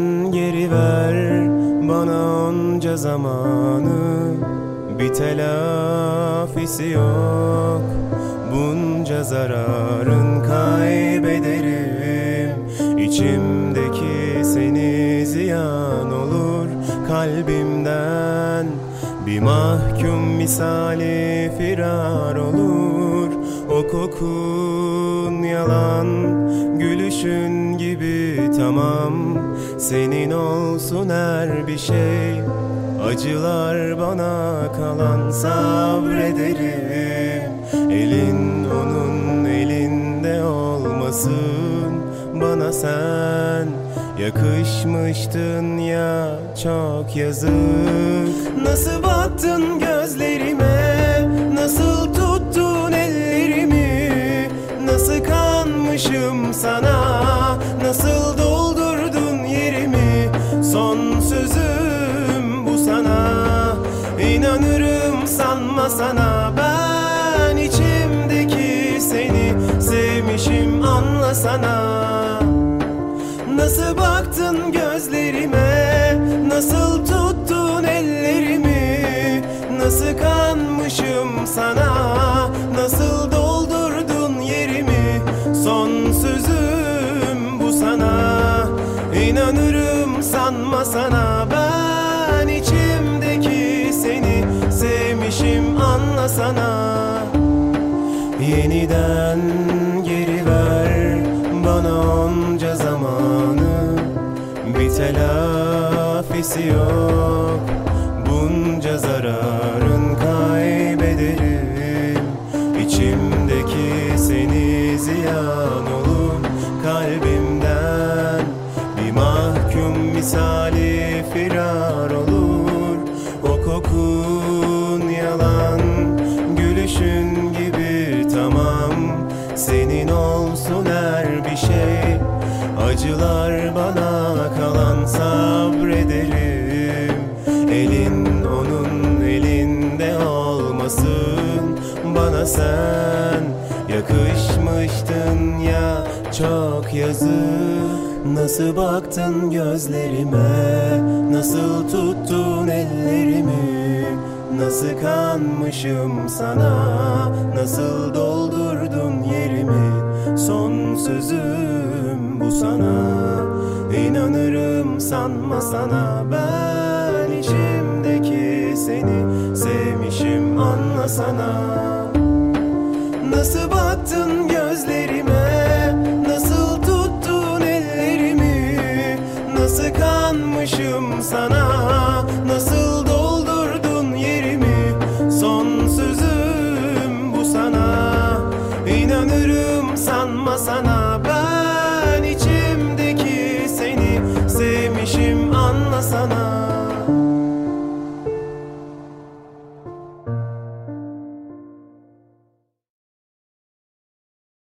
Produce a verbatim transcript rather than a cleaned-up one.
geri ver bana onca zamanı. Bir telafisi yok bunca zararın, kaybederim. İçimdeki seni ziyan olur, kalbimden bir mahkum misali firar olur. O kokun yalan, gülüşün gibi tamam. Senin olsun her bir şey, acılar bana kalan, sabrederim. Elin onun elinde olmasın, bana sen yakışmıştın ya, çok yazık. Nasıl baktın gözlerime, nasıl tuttun ellerimi, nasıl kanmışım sana, nasıl doldurdun yerimi. Son sözüm bu sana, İnanırım sanma sana. Ben içimdeki seni sevmişim, anlasana. Nasıl baktın gözlerime, nasıl tuttun ellerimi, nasıl kanmışım sana, nasıl doldurdun yerimi. Son sözüm bu sana, İnanırım sanma sana. Ben içimdeki seni sevmişim, anlasana. Yeniden geri ver bana onca zamanı. Bir telafisi yok bunca zararın, kaybederim. İçimdeki seni ziyan olur, kalbimden bir mahkum misali firar olur. O kokun yalan, gülüşün gibi tamam. Senin olsun her bir şey, acılar bana kalan, sabrederim. Elin onun elinde olmasın, bana sen yakışmıştın ya, çok yazık. Nasıl baktın gözlerime, nasıl tuttun ellerimi, nasıl kanmışım sana, nasıl doldurdun yerimi. Son sözüm bu sana, İnanırım sanma sana. Ben içimdeki seni sevmişim, anlasana. Nasıl baktın gözlerime, nasıl tuttun ellerimi, nasıl kanmışım sana, nasıl doldurdun yerimi. Son sözüm bu sana, İnanırım sanma sana. Ben içimdeki seni sevmişim, anlasana.